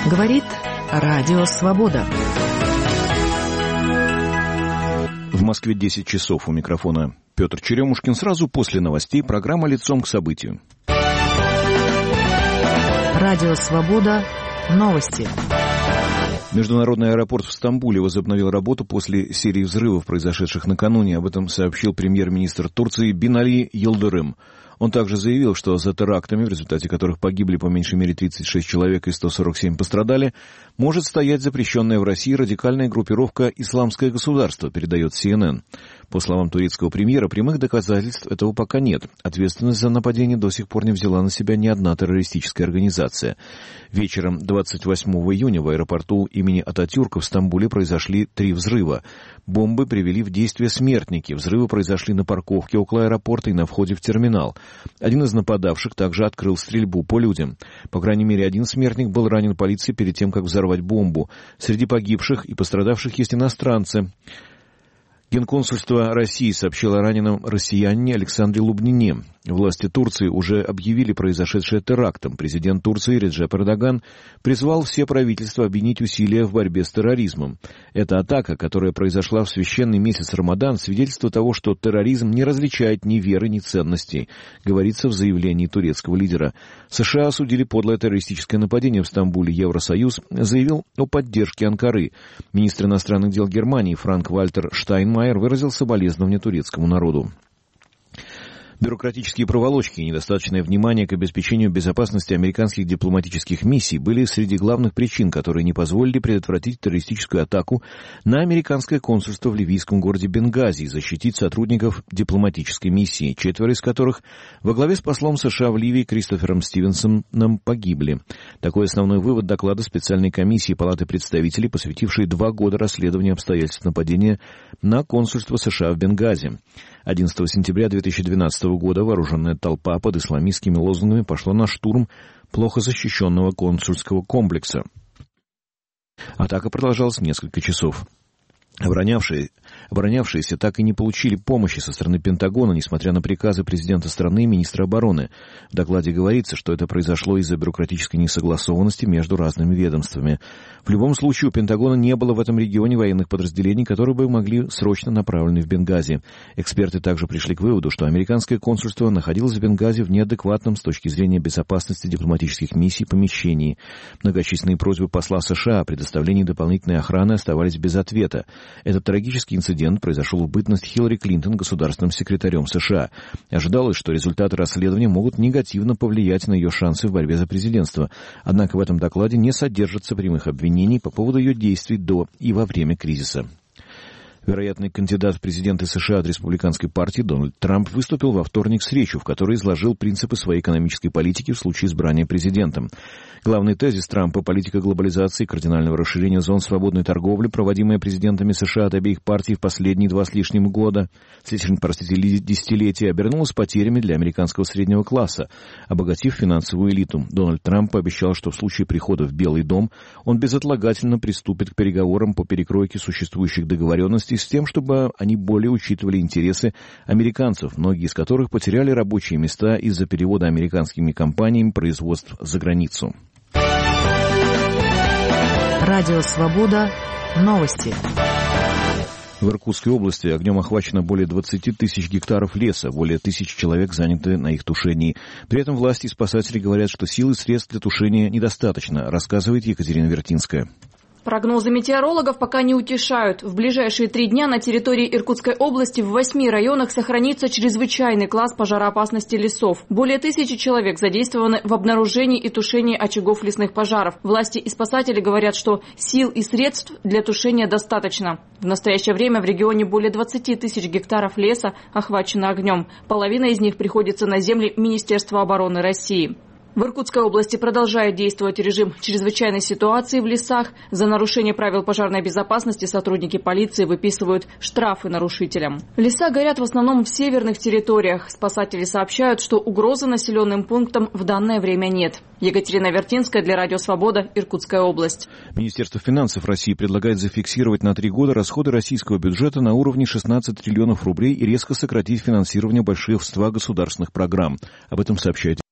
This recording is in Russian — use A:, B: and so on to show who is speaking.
A: Говорит Радио Свобода.
B: В Москве 10 часов. У микрофона Петр Черемушкин. Сразу после новостей программа «Лицом к событию».
A: Радио Свобода. Новости.
B: Международный аэропорт в Стамбуле возобновил работу после серии взрывов, произошедших накануне. Об этом сообщил премьер-министр Турции Бинали Йылдырым. Он также заявил, что за терактами, в результате которых погибли по меньшей мере 36 человек и 147 пострадали, может стоять запрещенная в России радикальная группировка «Исламское государство», передает CNN. По словам турецкого премьера, прямых доказательств этого пока нет. Ответственность за нападение до сих пор не взяла на себя ни одна террористическая организация. Вечером 28 июня в аэропорту имени Ататюрка в Стамбуле произошли 3 взрыва. Бомбы привели в действие смертники. Взрывы произошли на парковке около аэропорта и на входе в терминал. Один из нападавших также открыл стрельбу по людям. По крайней мере, один смертник был ранен полицией перед тем, как взорвать бомбу. Среди погибших и пострадавших есть иностранцы. Генконсульство России сообщило о раненом россиянине Александре Лубнине. Власти Турции уже объявили произошедшее терактом. Президент Турции Реджеп Эрдоган призвал все правительства объединить усилия в борьбе с терроризмом. Эта атака, которая произошла в священный месяц Рамадан, свидетельство того, что терроризм не различает ни веры, ни ценностей, говорится в заявлении турецкого лидера. США осудили подлое террористическое нападение в Стамбуле. Евросоюз заявил о поддержке Анкары. Министр иностранных дел Германии Франк-Вальтер Штайнмайер выразил соболезнования турецкому народу. Бюрократические проволочки и недостаточное внимание к обеспечению безопасности американских дипломатических миссий были среди главных причин, которые не позволили предотвратить террористическую атаку на американское консульство в ливийском городе Бенгази и защитить сотрудников дипломатической миссии, 4 из которых во главе с послом США в Ливии Кристофером Стивенсоном погибли. Такой основной вывод доклада специальной комиссии Палаты представителей, посвятившей 2 года расследованию обстоятельств нападения на консульство США в Бенгази. 11 сентября 2012 года вооруженная толпа под исламистскими лозунгами пошла на штурм плохо защищенного консульского комплекса. Атака продолжалась несколько часов. Оборонявшиеся так и не получили помощи со стороны Пентагона, несмотря на приказы президента страны и министра обороны. В докладе говорится, что это произошло из-за бюрократической несогласованности между разными ведомствами. В любом случае, у Пентагона не было в этом регионе военных подразделений, которые бы могли срочно направлены в Бенгази. Эксперты также пришли к выводу, что американское консульство находилось в Бенгази в неадекватном с точки зрения безопасности дипломатических миссий помещении. Многочисленные просьбы посла США о предоставлении дополнительной охраны оставались без ответа. Этот трагический инцидент произошел в бытность Хиллари Клинтон государственным секретарем США. Ожидалось, что результаты расследования могут негативно повлиять на ее шансы в борьбе за президентство. Однако в этом докладе не содержится прямых обвинений по поводу ее действий до и во время кризиса. Вероятный кандидат в президенты США от республиканской партии Дональд Трамп выступил во вторник с речью, в которой изложил принципы своей экономической политики в случае избрания президентом. Главный тезис Трампа — политика глобализации и кардинального расширения зон свободной торговли, проводимая президентами США от обеих партий в последние 2 с лишним десятилетия, обернулась потерями для американского среднего класса, обогатив финансовую элиту. Дональд Трамп пообещал, что в случае прихода в Белый дом он безотлагательно приступит к переговорам по перекройке существующих договоренностей с тем, чтобы они более учитывали интересы американцев, многие из которых потеряли рабочие места из-за перевода американскими компаниями производств за границу.
A: Радио Свобода. Новости.
B: В Иркутской области огнем охвачено более 20 тысяч гектаров леса, более 1000 человек заняты на их тушении. При этом власти и спасатели говорят, что сил и средств для тушения недостаточно, рассказывает Екатерина Вертинская.
C: Прогнозы метеорологов пока не утешают. В ближайшие 3 дня на территории Иркутской области в 8 районах сохранится чрезвычайный класс пожароопасности лесов. Более 1000 человек задействованы в обнаружении и тушении очагов лесных пожаров. Власти и спасатели говорят, что сил и средств для тушения достаточно. В настоящее время в регионе более 20 тысяч гектаров леса охвачено огнем. Половина из них приходится на земли Министерства обороны России. В Иркутской области продолжает действовать режим чрезвычайной ситуации в лесах. За нарушение правил пожарной безопасности сотрудники полиции выписывают штрафы нарушителям. Леса горят в основном в северных территориях. Спасатели сообщают, что угрозы населенным пунктам в данное время нет. Екатерина Вертинская для Радио Свобода, Иркутская область.
B: Министерство финансов России предлагает зафиксировать на 3 года расходы российского бюджета на уровне 16 триллионов рублей и резко сократить финансирование большинства государственных программ. Об этом сообщает